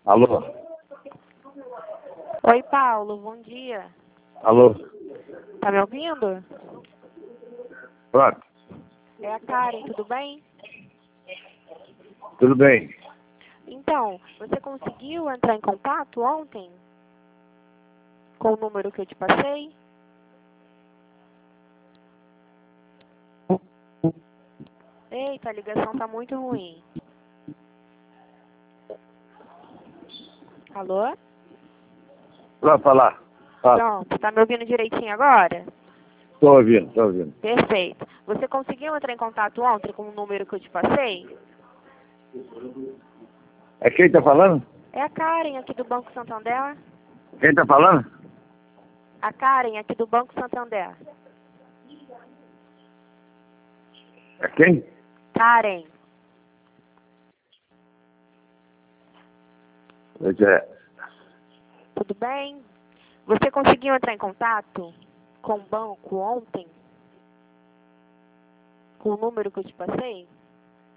Alô? Oi, Paulo, bom dia. Alô? Tá me ouvindo? Pronto. É a Karen, tudo bem? Tudo bem? Então, você conseguiu entrar em contato ontem com o número que eu te passei? Eita, a ligação tá muito ruim. Alô? Pronto, falar. Fala. Pronto, tá me ouvindo direitinho agora? Tô ouvindo, tô ouvindo. Perfeito. Você conseguiu entrar em contato ontem com o número que eu te passei? É quem tá falando? É a Karen aqui do Banco Santander. Quem tá falando? A Karen aqui do Banco Santander. É quem? Karen. Pois é. Tudo bem? Você conseguiu entrar em contato com o banco ontem? Com o número que eu te passei?